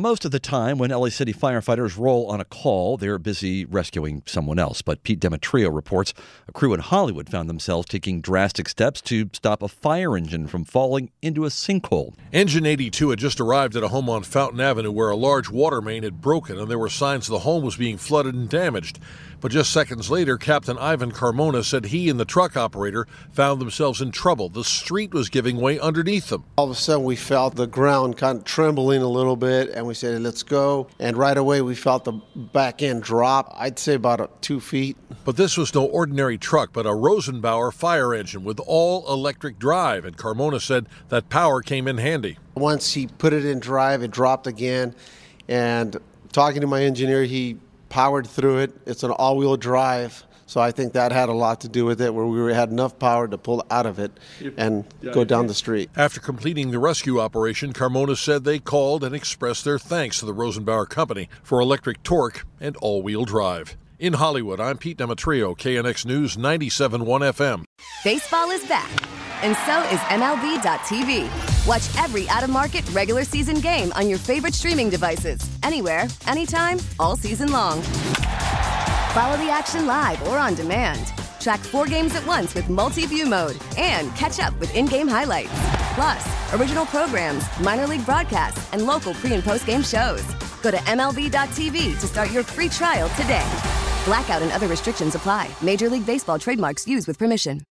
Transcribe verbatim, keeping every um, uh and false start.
most of the time when L A City firefighters roll on a call, they're busy rescuing someone else. But Pete Demetrio reports a crew in Hollywood found themselves taking drastic steps to stop a fire engine from falling into a sinkhole. Engine eighty-two had just arrived at a home on Fountain Avenue where a large water main had broken and there were signs the home was being flooded and damaged. But just seconds later, Captain Ivan Carmona said he and the truck operator found themselves in trouble. The street was giving way underneath them. All of a sudden, we felt the ground kind of trembling a little bit, and we said, let's go. And right away, we felt the back end drop, I'd say about uh, two feet. But this was no ordinary truck, but a Rosenbauer fire engine with all-electric drive. And Carmona said that power came in handy. Once he put it in drive, it dropped again. And talking to my engineer, he powered through it. It's an all-wheel drive, so I think that had a lot to do with it, where we had enough power to pull out of it and go down the street. After completing the rescue operation, Carmona said they called and expressed their thanks to the Rosenbauer Company for electric torque and all-wheel drive. In Hollywood, I'm Pete Demetrio, K N X News ninety-seven point one F M. Baseball is back, and so is M L B dot T V. Watch every out-of-market regular season game on your favorite streaming devices, anywhere, anytime, all season long. Follow the action live or on demand. Track four games at once with multi-view mode and catch up with in-game highlights. Plus, original programs, minor league broadcasts, and local pre- and post-game shows. Go to M L B dot T V to start your free trial today. Blackout and other restrictions apply. Major League Baseball trademarks used with permission.